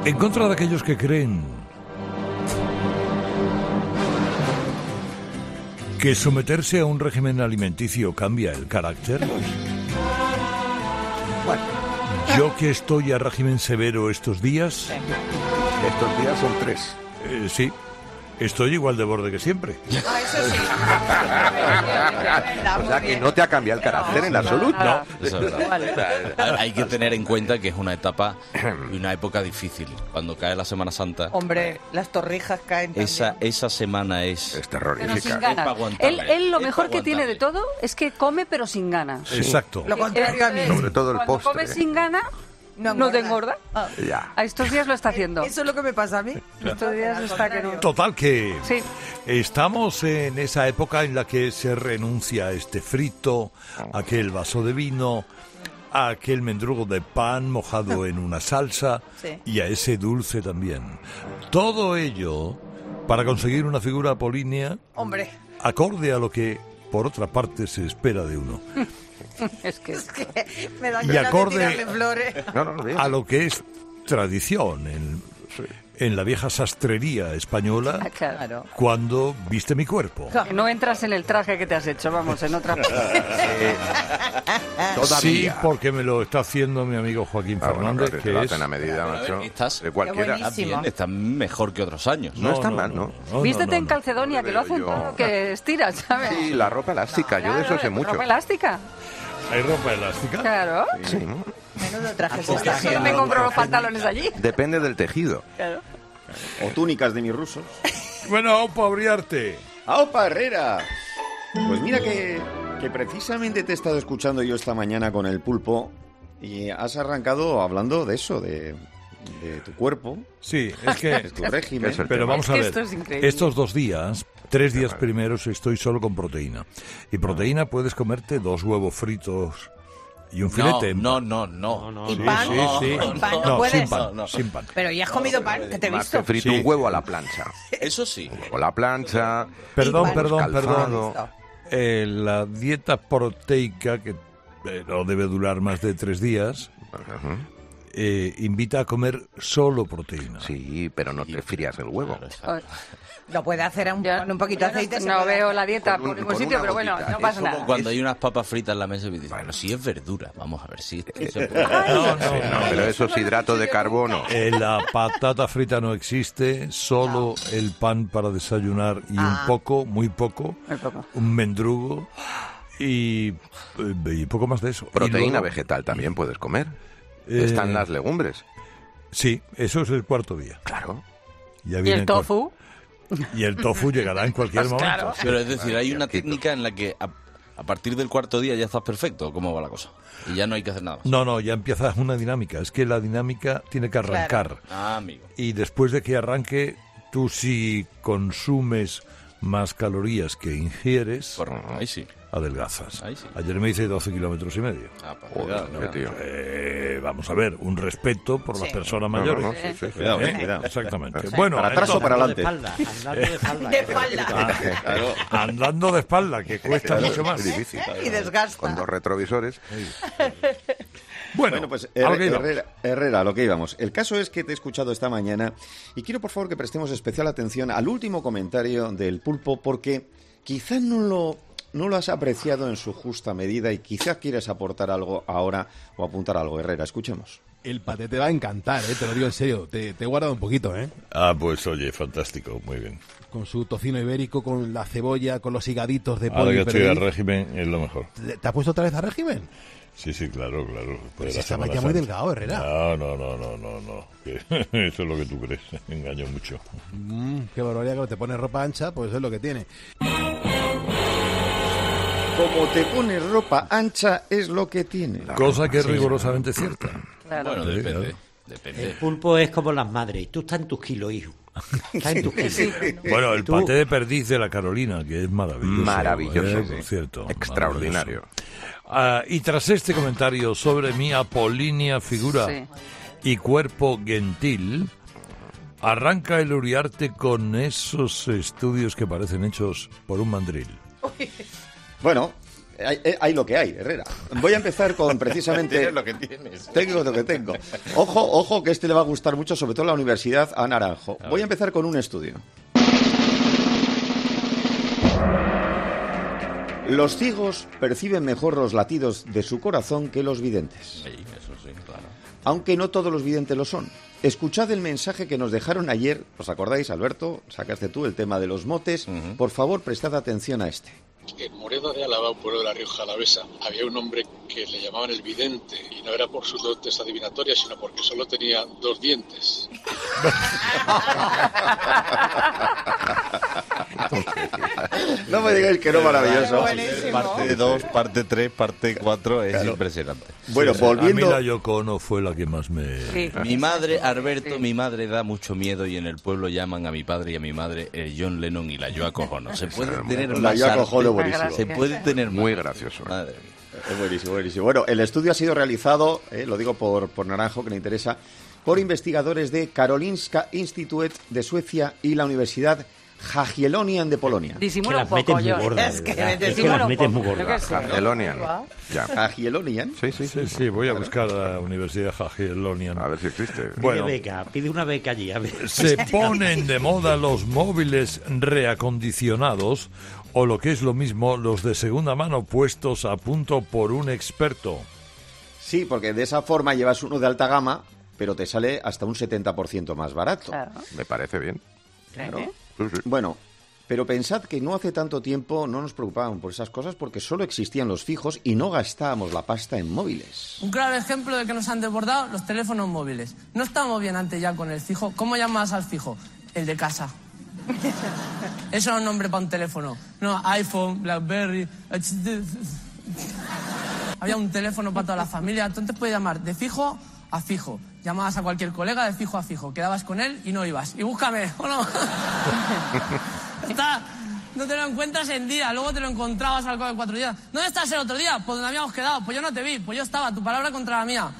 En contra de aquellos que creen que someterse a un régimen alimenticio cambia el carácter. Bueno, Yo que estoy a régimen severo estos días, estos días son 3. sí, estoy igual de borde que siempre. Ah, eso sí. O sea que no te ha cambiado el carácter en absoluto. No. Eso es verdad. Hay que tener en cuenta que es una etapa y una época difícil. Cuando cae la Semana Santa, Hombre, las torrijas caen también. esa semana es... Es Pero sin terrorífica. para ganas. aguantarle. Él lo Es mejor para que tiene de aguantarle. todo es que come pero sin ganas. Exacto. Lo contrario a mí. Sobre todo el Cuando postre. come sin ganas, No no te engorda. engorda. Ya. A estos días lo está haciendo. Eso es lo que me pasa a mí. Estos días está que no. Total que Sí. estamos en esa época en la que se renuncia a este frito, a aquel vaso de vino, a aquel mendrugo de pan mojado en una salsa Sí. y a ese dulce también. Todo ello para conseguir una figura apolínea Hombre, acorde a lo que, por otra parte, se espera de uno. Es que es que me da Y ganas acorde- de tirarle flores. No, bien. A lo que es tradición en la vieja sastrería española claro. cuando viste mi cuerpo. Que no entras en el traje que te has hecho, vamos, en otra. Todavía. Sí, porque me lo está haciendo mi amigo Joaquín Ah, bueno, Fernández, claro, te que lo es... hacen a medida, macho. Estás- De cualquiera. Qué Está bien, está mejor que otros años. No está mal, ¿no? Vístete en Calcedonia, que lo hacen Yo- todo, que estiras, ¿sabes? Sí, la ropa elástica, yo de eso sé mucho. ¿Ropa elástica? ¿Hay ropa elástica? Se Sí, Menudo traje se Yo está me haciendo. compro los pantalones allí. depende del tejido. Claro. O túnicas de mis rusos. Bueno, Pobriarte. ¡Aupa, Herrera! Pues mira que precisamente te he estado escuchando yo esta mañana con el pulpo y has arrancado hablando de eso, de tu cuerpo, Sí, es que... de tu régimen. es el Pero tema. vamos Es a que ver, esto es increíble. estos 2 días, 3 días primeros estoy solo con proteína. Y proteína puedes comerte 2 huevos fritos y un filete. No. ¿Y Sí, pan? sí, sí. ¿Y pan no No, puedes? sin pan, No. sin pan. Pero ya has comido pan, que te he Más visto. que frito, Sí. un huevo a la plancha. Eso sí. O la plancha. Perdón, pan perdón. calzado. La dieta proteica, que no debe durar más de 3 días, Ujú. invita a comer solo proteína. Sí, pero no te frías el huevo. Lo puede hacer Ya. con un poquito de aceite. se No puede veo hacer. la dieta Con por un- ningún con sitio, una pero bueno, gotita. no Es pasa como nada. Cuando hay unas papas fritas en la mesa y dices, bueno, si es verdura, vamos a ver si se puede. No, Pero eso es hidrato de carbono. La patata frita no existe, solo el pan para desayunar y un poco, muy poco, Muy poco. un mendrugo y poco más de eso. Y Proteína luego- vegetal también puedes comer. Eh, Están las legumbres. Sí, eso es el 4.º día. Claro. Ya ¿Y viene el tofu? Y el tofu llegará en cualquier momento. Pero es decir, hay una técnica en la que a partir del 4.º día ya estás perfecto. ¿Cómo va la cosa? Y ya no hay que hacer nada más. No, ya empieza una dinámica. Es que la dinámica tiene que arrancar. Ah, amigo. Y después de que arranque, tú si consumes más calorías que ingieres, Ahí sí. adelgazas. Ahí sí. Ayer me hice 12 kilómetros y medio. Ah, pues, Joder, cuidado, tío. Vamos a ver, un respeto por las personas No, no, mayores. no, sí, sí, sí. Cuidado, ¿Eh? cuidado. Exactamente. Bueno, ¿Para atrás o para adelante? De espalda. Claro. andando de espalda, que cuesta mucho más. Es difícil. Y desgasta. Con 2 retrovisores. Bueno, Pues a lo que íbamos. Herrera, a lo que íbamos. El caso es que te he escuchado esta mañana y quiero por favor que prestemos especial atención al último comentario del pulpo porque quizá no lo has apreciado en su justa medida y quizá quieres aportar algo ahora o apuntar algo. Herrera, escuchemos. El paté te va a encantar, te lo digo en serio. Te he guardado un poquito, Pues oye, fantástico, muy bien. Con su tocino ibérico, con la cebolla, con los higaditos de pollo. Ahora que y estoy perdiz. al régimen es lo mejor. ¿Te has puesto otra vez a régimen? Sí, claro. Pues La estaba Semana ya muy Santa. delgado, Herrera. No. Que eso es lo que tú crees. Me engaño mucho. Qué barbaridad, que te pones ropa ancha, pues es lo que tiene. Como te pones ropa ancha es lo que tiene. Cosa que es rigurosamente cierta. Claro. Bueno, Sí, depende. claro. Depende. El pulpo es como las madres. Tú estás en tus kilos, hijo. Estás en tus kilos. Bueno, el Tú- paté de perdiz de la Carolina, que es maravilloso. Maravilloso, por sí. cierto. Extraordinario. Maravilloso. Y tras este comentario sobre mi apolínea figura Sí. y cuerpo gentil, arranca el Uriarte con esos estudios que parecen hechos por un mandril. Bueno, Hay lo que hay, Herrera. Voy a empezar con precisamente... Tienes lo que tienes. Tengo lo que tengo. Ojo, que este le va a gustar mucho, sobre todo en la Universidad a Naranjo. Voy a empezar con un estudio. Los ciegos perciben mejor los latidos de su corazón que los videntes. Sí, eso sí, claro. Aunque no todos los videntes lo son. Escuchad el mensaje que nos dejaron ayer. ¿Os acordáis, Alberto? Sacaste tú el tema de los motes. Por favor, prestad atención a este. En Moreda de Álava, un pueblo de la Rioja Alavesa, había un hombre que le llamaban el vidente, y no era por sus dotes adivinatorias, sino porque solo tenía 2 dientes. No me digáis que no, maravilloso. Parte 2, parte 3, parte 4 es impresionante. Bueno, A mí volviendo... la Yoko Ono fue la que más me... Sí. Mi madre, Alberto, mi madre da mucho miedo y en el pueblo llaman a mi padre y a mi madre el John Lennon y la Yoko Ono. Se puede tener La más Yoko arte. Ono, buenísimo. Se puede tener Muy más. gracioso. Madre mía. Es buenísimo, buenísimo. Bueno, el estudio ha sido realizado, lo digo por Naranjo, que le interesa, por investigadores de Karolinska Institute de Suecia y la Universidad Jagiellonian de Polonia. Disimula un las metes poco, muy John. gordas, Es que ¿verdad? me Es que las metes muy Yo qué gordas. sé. Elonian. Ya. Jagiellonian. Sí, sí, Sí, sí. sí, voy a buscar a la Universidad Jagiellonian. A ver si existe. Bueno, Pide una beca allí, a ver. se ponen de moda los móviles reacondicionados o lo que es lo mismo, los de segunda mano puestos a punto por un experto. Sí, porque de esa forma llevas uno de alta gama, pero te sale hasta un 70% más barato. Claro. Me parece bien. Claro. Sí, sí. Bueno, pero pensad que no hace tanto tiempo no nos preocupábamos por esas cosas porque solo existían los fijos y no gastábamos la pasta en móviles. Un claro ejemplo de que nos han desbordado los teléfonos móviles. No estábamos bien antes ya con el fijo. ¿Cómo llamas al fijo? El de casa. Eso era un nombre para un teléfono. No, iPhone, BlackBerry. Había un teléfono para toda la familia. Entonces puedes llamar de fijo a fijo. Llamabas a cualquier colega de fijo a fijo. Quedabas con él y no ibas. Y búscame, ¿o no? Está, no te lo encuentras en día. Luego te lo encontrabas al cabo de 4 días. ¿Dónde estás el otro día? Pues donde habíamos quedado. Pues yo no te vi. Pues yo estaba. Tu palabra contra la mía.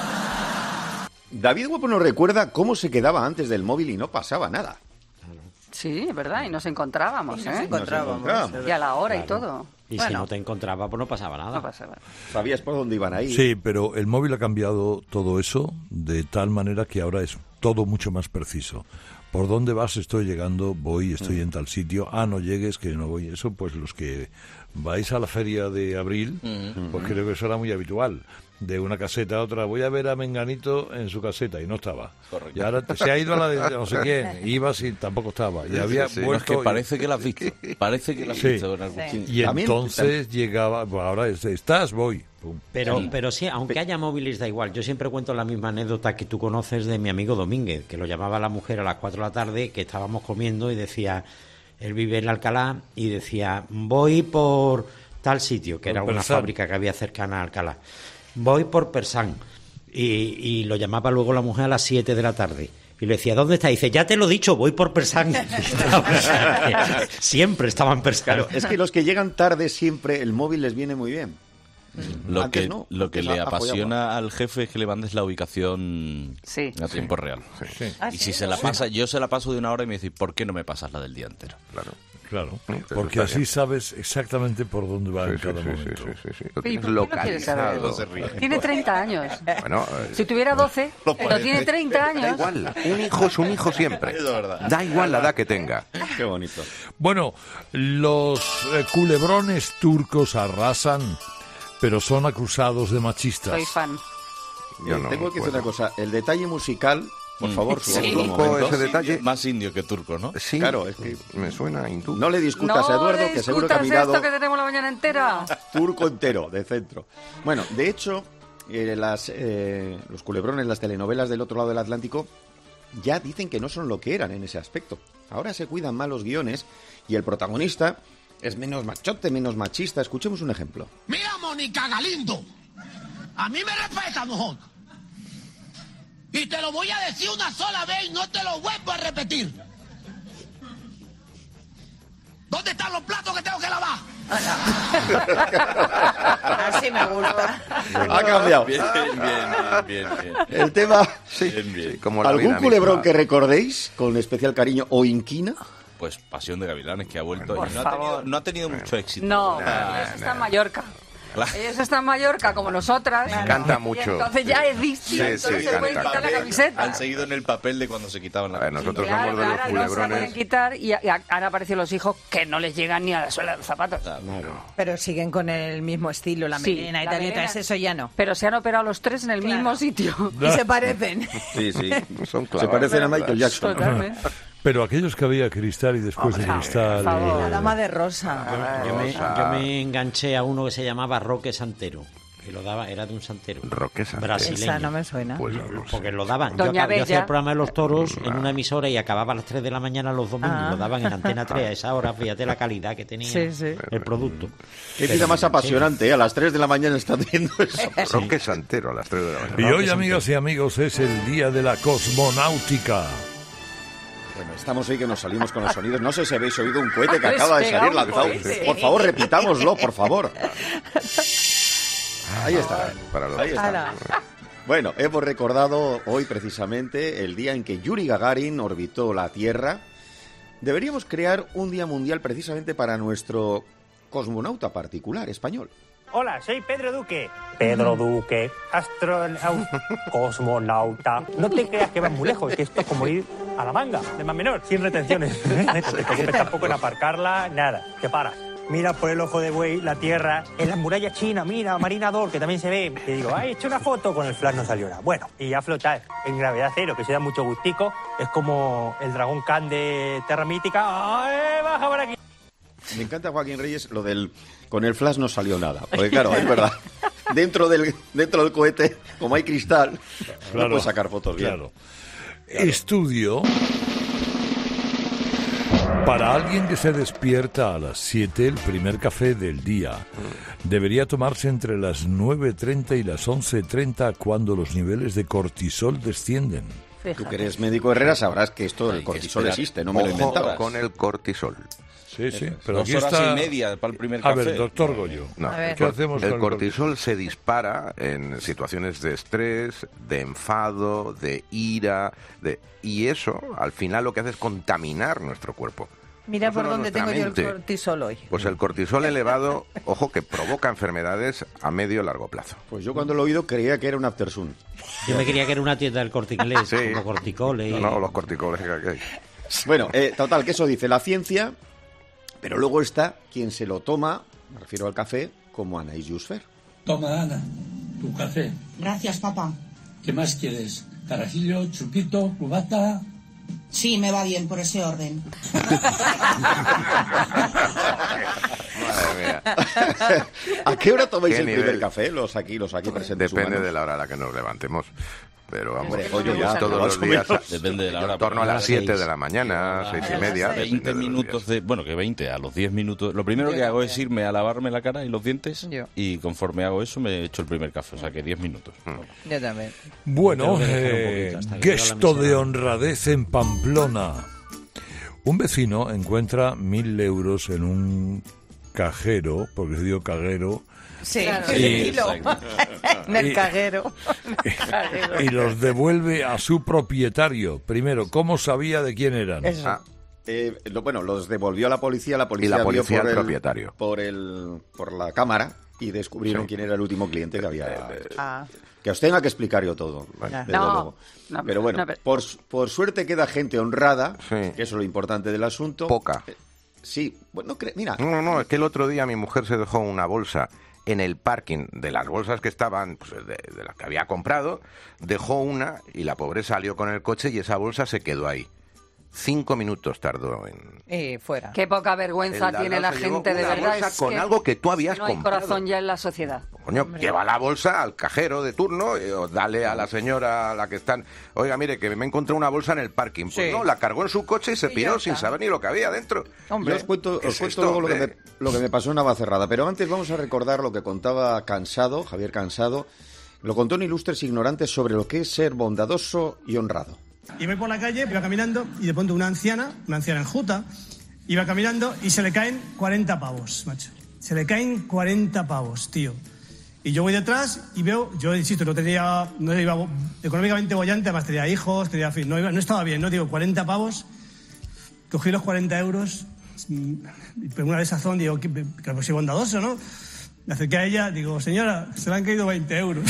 David Guapo nos recuerda cómo se quedaba antes del móvil y no pasaba nada. Sí, es verdad, y nos encontrábamos, ¿eh? encontrábamos. Y a la hora y Claro. todo. Y si Bueno, no te encontraba, pues no pasaba nada. no pasa nada. Sabías por dónde iban a ir. Sí, pero el móvil ha cambiado todo eso de tal manera que ahora es todo mucho más preciso. ¿Por dónde vas? Estoy llegando, voy, estoy en tal sitio. Ah, no llegues, que no voy. Eso, pues los que vais a la feria de abril, pues creo que eso era muy habitual. De una caseta a otra, voy a ver a Menganito en su caseta y no estaba. Correcto. Y ahora se ha ido a la de no sé quién, ibas y tampoco estaba. Y había sí. No, es vuelto que y- parece que la has visto. Parece que la has Sí. visto en algún Sí. sitio. Y También- entonces llegaba, bueno, ahora estás, voy. Pum. Pero sí, aunque haya móviles, da igual. Yo siempre cuento la misma anécdota que tú conoces de mi amigo Domínguez, que lo llamaba la mujer a las 4 de la tarde, que estábamos comiendo y decía, él vive en Alcalá, y decía, voy por tal sitio, que era Por una Persán. fábrica que había cercana a Alcalá. Voy por Persán. Y lo llamaba luego la mujer a las 7 de la tarde. Y le decía, ¿dónde está? Y dice, ya te lo he dicho, voy por Persán. Siempre estaba en Persán. Claro, es que los que llegan tarde siempre el móvil les viene muy bien. Lo Antes que, no, lo que antes le apoyaba. apasiona al jefe es que le mandes la ubicación Sí. a tiempo real. Sí, Ah, Y sí. si se la pasa, yo se la paso de una hora y me dice, ¿por qué no me pasas la del día entero? Claro. claro. Eso Porque está así bien. sabes exactamente por dónde va Sí, en sí, cada sí, momento. sí, sí, sí. Lo ¿Y tienes por qué no quieres saber? localizado. Tiene 30 años. Bueno, Si tuviera 12, pero tiene 30 da años. igual. Un hijo es un hijo siempre. Da igual la edad que tenga. Qué bonito. Bueno, los culebrones turcos arrasan, pero son acusados de machistas. Soy fan. Yo no Tengo que decir puedo. una cosa. El detalle musical, por favor, subámoslo un Turco, momento. ese detalle. Más indio que turco, ¿no? Sí, Claro, es que- me suena hindú. No le discutas a No Eduardo, le que seguro que ha discutas mirado esto que tenemos la mañana entera. turco entero, de centro. Bueno, de hecho, los culebrones, las telenovelas del otro lado del Atlántico, ya dicen que no son lo que eran en ese aspecto. Ahora se cuidan más los guiones y el protagonista es menos machote, menos machista. Escuchemos un ejemplo. Mira, Mónica Galindo, a mí me respeta, mojón. Y te lo voy a decir una sola vez y no te lo vuelvo a repetir. ¿Dónde están los platos que tengo que lavar? Así me gusta. Ha cambiado. Bien. El tema... Sí, Bien, bien. sí, como la ¿Algún vida culebrón misma. que recordéis con especial cariño o inquina? pues Pasión de Gavilanes, que ha vuelto Por y favor. no ha tenido mucho éxito. No, eso está en Mallorca. Claro. Ellos están en Mallorca como nosotras. Canta Y mucho. entonces ya es distinto, Sí, entonces sí, se pueden canta. quitar la camiseta. Han seguido en el papel de cuando se quitaban la camiseta. Nosotros Claro, somos de los ahora no se la culebrones. pueden quitar y han aparecido los hijos que no les llegan ni a la suela de los zapatos. Pero siguen con el mismo estilo, la Sí, melena y la tal, y melena. entonces eso ya no. Pero se han operado los tres en el mismo sitio. Y se parecen. Sí, sí. Son Se clavados. parecen a Michael Jackson. Totalmente. Pero aquellos que había Cristal y después de Cristal... La dama de rosa. Yo me enganché a uno que se llamaba Roque Santero, que lo daba, era de un santero Roque Santero. brasileño. Esa no me suena. Pues no lo sé. Porque lo daban. Doña Yo hacía Bella. el programa de los toros en una emisora y acababa a las 3 de la mañana los domingos. Lo daban en Antena 3 a esa hora. Fíjate la calidad que tenía Sí, sí. el producto. Qué vida más apasionante, ¿eh? A las 3 de la mañana están viendo eso. Roque Santero a las 3 de la mañana. Y hoy, amigas y amigos, es el día de la cosmonáutica. Bueno, estamos hoy que nos salimos con los sonidos. No sé si habéis oído un cohete que acaba de Despega salir un lanzado. cohete. Por favor, repitámoslo, por favor. Ahí está. Para los... Ahí está. Ala. Bueno, hemos recordado hoy precisamente el día en que Yuri Gagarin orbitó la Tierra. Deberíamos crear un día mundial precisamente para nuestro cosmonauta particular español. Hola, soy Pedro Duque. Pedro Duque, astronauta, cosmonauta. No te creas que vas muy lejos, que esto es como ir a la manga, de más menor, sin retenciones. No te preocupes tampoco en aparcarla, nada, te paras. Mira por el ojo de buey la Tierra, en las murallas chinas, mira, Marina Dor, que también se ve. Y digo, he hecho una foto, con el flash no salió nada. Bueno, y a flotar en gravedad cero, que se da mucho gustico. Es como el dragón Khan de Terra Mítica. ¡Ay, baja por aquí! Me encanta, Joaquín Reyes, lo del con el flash no salió nada. Porque claro, es verdad. Dentro del cohete, como hay cristal, no puedes sacar fotos bien. Claro. Estudio para alguien que se despierta a las 7, el primer café del día debería tomarse entre las 9:30 y las 11:30 cuando los niveles de cortisol descienden. Tú que eres médico Herrera sabrás que esto del cortisol existe, no me lo he inventado. Con el cortisol. Sí, sí, pero 2 aquí horas está... y media para el primer A café. ver, doctor Goyo, No, A ver. ¿qué hacemos el con cortisol se dispara en situaciones de estrés, de enfado, de ira, y eso al final lo que hace es contaminar nuestro cuerpo. Mira No por solo dónde nuestra tengo yo mente. el cortisol hoy. Pues el cortisol elevado, ojo, que provoca enfermedades a medio y largo plazo. Pues yo cuando lo he oído creía que era un aftersun. Yo me quería que era una tienda del Corte Inglés, Sí. como corticoles. y- No, los corticoles que hay. Bueno, total, que eso dice la ciencia, pero luego está quien se lo toma, me refiero al café, como Anaïs Jusfer. Toma, Ana, tu café. Gracias, papá. ¿Qué más quieres? ¿Carajillo, chupito, cubata? Sí, me va bien por ese orden. Madre mía. ¿A qué hora tomáis ¿Qué el primer nivel? café? Los aquí presentes Depende humanos. de la hora a la que nos levantemos. Pero vamos, Hombre, Goyo, ya, todos más los o días menos. Depende de la hora. en torno a las 7 6. de la mañana, 6:30. 20 minutos de... Bueno, que 20, a los 10 minutos... Lo primero que hago es irme a lavarme la cara y los dientes Yo. y conforme hago eso me echo el primer café, o sea que 10 minutos. Yo también. Bueno, Tengo que dejar un poquito hasta que gesto llega la de mesera. honradez en Pamplona. Un vecino encuentra 1.000 euros en un cajero, porque se dio caguero, Sí, Claro. sí, exacto. en el Y- caguero. y los devuelve a su propietario. Primero, ¿cómo sabía de quién eran? Eso. Ah, Bueno, los devolvió a la policía y la vio policía por al propietario. por la cámara y descubrieron Sí. quién era el último cliente que había. Ah, Que os tenga que explicar yo todo, Ya. desde No, luego. no, Pero bueno, no, pero- por suerte queda gente honrada, Sí. que eso es lo importante del asunto. Poca. Sí, bueno, mira, No, es que el otro día mi mujer se dejó una bolsa en el parking de las bolsas que estaban, pues, de las que había comprado, dejó una y la pobre salió con el coche y esa bolsa se quedó ahí. 5 minutos tardó en... fuera. Qué poca El vergüenza de tiene al la lado se llevó gente, de una verdad. bolsa Es con algo que tú habías no hay comprado. corazón ya en la sociedad. Coño, lleva la bolsa al cajero de turno, o dale a la señora a la que están... Oiga, mire, que me encontré una bolsa en el parking. Pues Sí. no, la cargó en su coche y se Y piró ya sin está. saber ni lo que había dentro. yo os cuento, ¿Qué es esto, luego lo hombre? que me pasó en Navacerrada. Pero antes vamos a recordar lo que contaba Cansado, Javier Cansado. Lo contó en Ilustres Ignorantes sobre lo que es ser bondadoso y honrado. Y voy por la calle, iba caminando y de pronto una anciana enjuta, iba caminando y se le caen 40 pavos, macho. Se le caen 40 pavos, tío. Y yo voy detrás y veo, yo insisto, no iba económicamente bollante, además tenía hijos, no estaba bien, ¿no? Digo, 40 pavos. cogí los 40 euros, pero una desazón, digo, que soy bondadoso, ¿no? Me acerqué a ella, digo, señora, se le han caído 20 euros.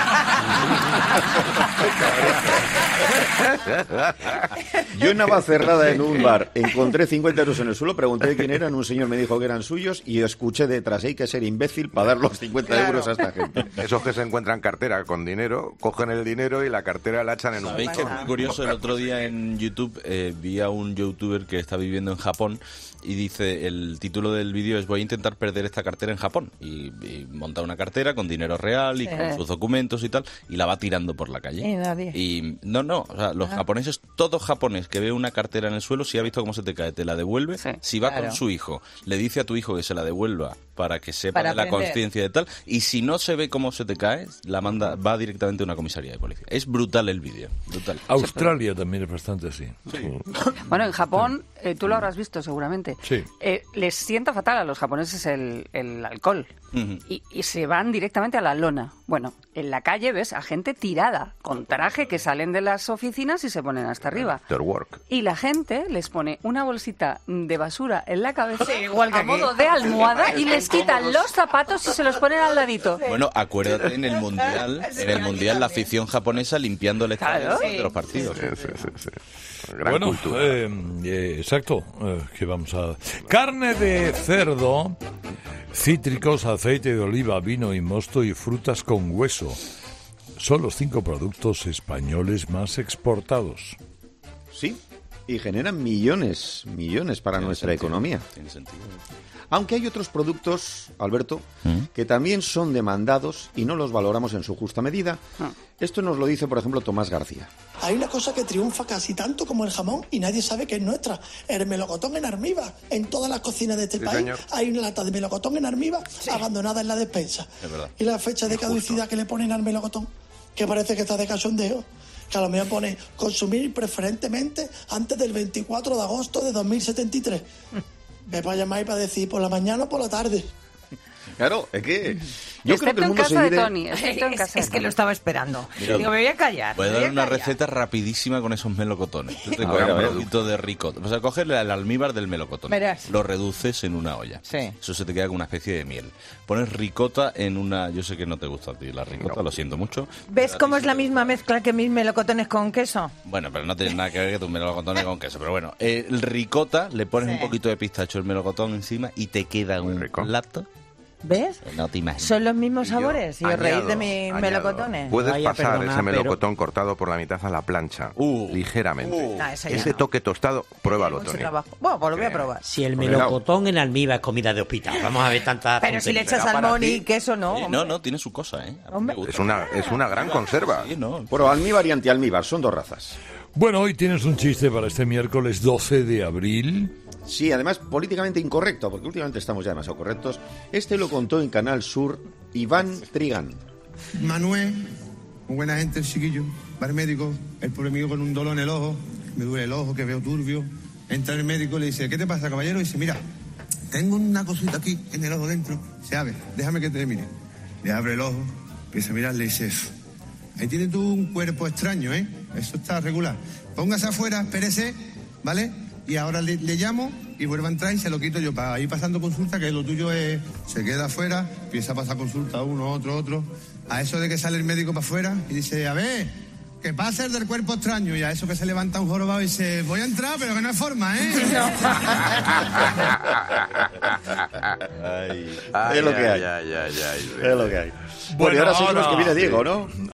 Yo en Navacerrada, en un bar, encontré 50 euros en el suelo, pregunté de quién eran, un señor me dijo que eran suyos y escuché detrás, hay que ser imbécil para dar los 50 euros a esta gente. Esos que se encuentran cartera con dinero, cogen el dinero y la cartera la echan en un... ¿Sabéis que es muy curioso? El otro día en YouTube vi a un youtuber que está viviendo en Japón y dice, el título del vídeo es voy a intentar perder esta cartera en Japón, y monta una cartera con dinero real y con sus documentos y tal, y la va tirando por la calle. Y nadie. Y o sea, los japoneses, todo japonés que ve una cartera en el suelo, si ha visto cómo se te cae, te la devuelve. Si va con su hijo, le dice a tu hijo que se la devuelva para que sepa de la conciencia de tal, y si no se ve cómo se te cae, la manda, va directamente a una comisaría de policía. Es brutal el vídeo, brutal. Australia también es bastante así. Bueno, en Japón, tú lo habrás visto seguramente. Sí. Les sienta fatal a los japoneses el alcohol. Y se van directamente a la lona. Bueno, en la calle ves a gente tirada, con traje, que salen de las oficinas y se ponen hasta arriba. After work. Y la gente les pone una bolsita de basura en la cabeza, igual que a modo de almohada, y les quitan los zapatos y se los ponen al ladito. Bueno, acuérdate en el Mundial la afición japonesa limpiando el estadio de los partidos. Sí. Gran bueno, cultura. Exacto, que vamos a... Carne de cerdo, cítricos, aceite de oliva, vino y mosto y frutas con hueso. Son los 5 productos españoles más exportados. Sí, y generan millones para nuestra economía. Tiene sentido. Aunque hay otros productos, Alberto, que también son demandados y no los valoramos en su justa medida. Esto nos lo dice, por ejemplo, Tomás García. Hay una cosa que triunfa casi tanto como el jamón y nadie sabe que es nuestra. El melocotón en almíbar. En todas las cocinas de este país, señor, hay una lata de melocotón en almíbar abandonada en la despensa. Es verdad. Y la fecha de caducidad que le ponen al melocotón, que parece que está de cachondeo, que a lo mejor pone consumir preferentemente antes del 24 de agosto de 2073. Me va a llamar para decir por la mañana o por la tarde. Claro, es que yo creo que el en mundo casa se de divide... Tony. Es que lo estaba esperando. Mira, Digo, me voy a callar. Voy a me dar voy una callar. receta rapidísima con esos melocotones. Tú te A coges ver, a un ver. poquito de ricota. Vas a coger el almíbar del melocotón. Verás. Lo reduces en una olla. Sí. Eso se te queda con una especie de miel. Pones ricota en una... Yo sé que no te gusta a ti la ricota, lo siento mucho. ¿Ves cómo es la misma mezcla que mis melocotones con queso? Bueno, pero no tiene nada que ver que tus melocotones con queso. Pero bueno, el ricota, le pones un poquito de pistacho, el melocotón encima y te queda un plato. ¿Ves? No te imaginas. Son los mismos sabores y os reís de mis melocotones. Puedes Vaya, pasar perdona, ese melocotón cortado por la mitad a la plancha, ligeramente. No, eso ya Ese no. toque tostado, pruébalo, Mucho Tony. trabajo. Bueno, pues lo voy a probar. Si el melocotón en almíbar es comida de hospital, vamos a ver tanta... Pero si le echas Pero para salmón ti- y queso, no. No, tiene su cosa, ¿eh? A mí me gusta. Es una gran conserva. Sí, no. Bueno, almíbar y antialmíbar son dos razas. Bueno, hoy tienes un chiste para este miércoles 12 de abril. Sí, además políticamente incorrecto, porque últimamente estamos ya demasiado correctos. Este lo contó en Canal Sur Iván Trigán. Manuel, muy buena gente el chiquillo, va al médico, el pobre mío con un dolor en el ojo, me duele el ojo, que veo turbio. Entra el médico y le dice, ¿qué te pasa, caballero? Y dice, mira, tengo una cosita aquí en el ojo dentro. Se abre, déjame que te mire. Le abre el ojo, empieza a mirar, le dice, ahí tienes tú un cuerpo extraño, ¿eh? Eso está regular. Póngase afuera, espérese, ¿vale? Y ahora le llamo y vuelva a entrar y se lo quito yo para ir pasando consulta, que lo tuyo es... Se queda afuera, empieza a pasar consulta uno, otro. A eso de que sale el médico para afuera y dice, a ver, ¿qué pasa el del cuerpo extraño? Y a eso que se levanta un jorobado y dice, voy a entrar, pero que no hay forma, ¿eh? Es lo que hay. Es lo que hay. Bueno, y ahora seguimos que viene Diego, ¿no?